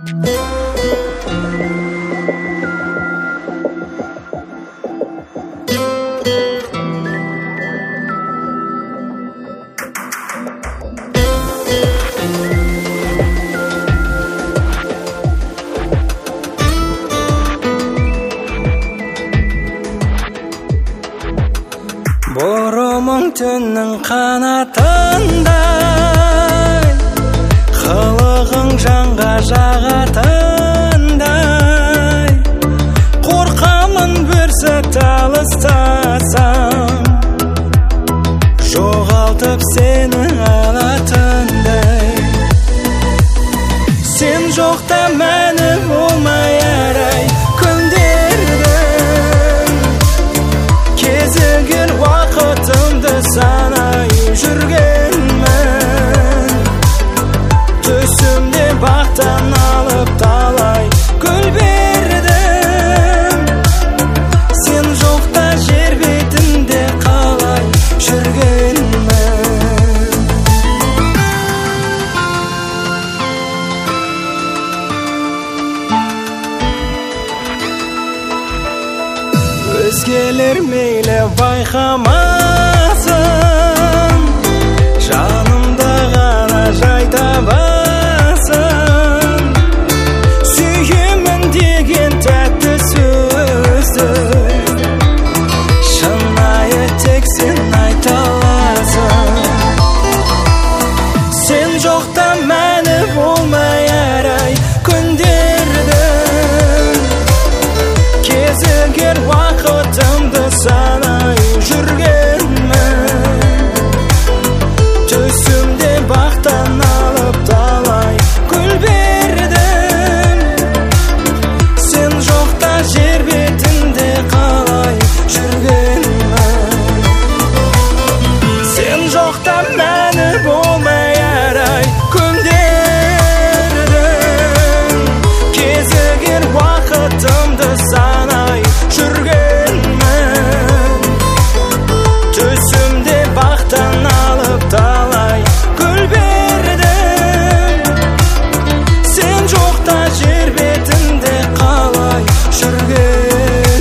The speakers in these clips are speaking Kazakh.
Борымың түннің қанатындай, қылығың жанға жағатындай. Қорқамын бір сәт алыстасам, жоғалтып сені алатындай. Сен жоқта мәні болмай арай күндердің, кезігер уақытымды санай жүргенмін. Түсімде бақтан алып талай гүл бердім. Сен жоқта жер бетінде қалай жүргенмін. Өзгелер мейлі байқамасын, жанымда ғана жай табасын. Сүйемін деген тәтті сөзді шынайы тек сен айта аласың. Сен жоқта мәні болмай арай күндердің, кезігер уақытымды санай жүргенмін. Түсімде бақтан алып талай гүл бердім. Сен жоқта жер бетінде қалай жүргенмін. Сен жоқта мәні болмай арай күндердің, кезігер уақытымды санай жүргенмін. Түсімде бақтан алып талай гүл бердім. Сен жоқта жер бетінде қалай жүргенмін.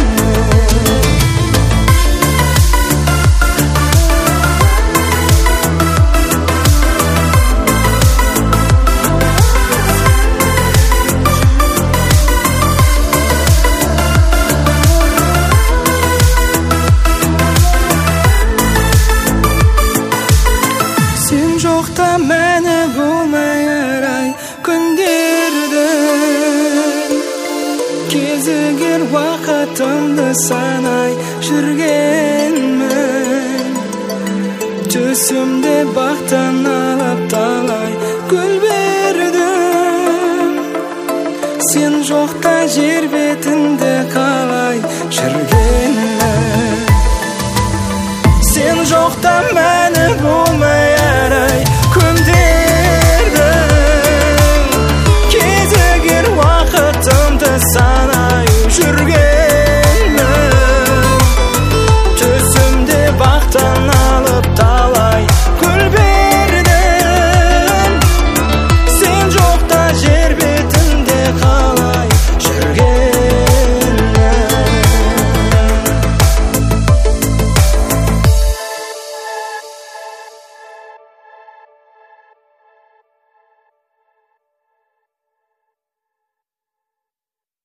Сен жоқта мәні болмай арай күндердің, кезігер уақытымды санай жүргенмін. Түсімде бақтан алып талай гүл бердім. Сен жоқта жер бетінде қалай жүргенмін. Сен жоқта мәні болмай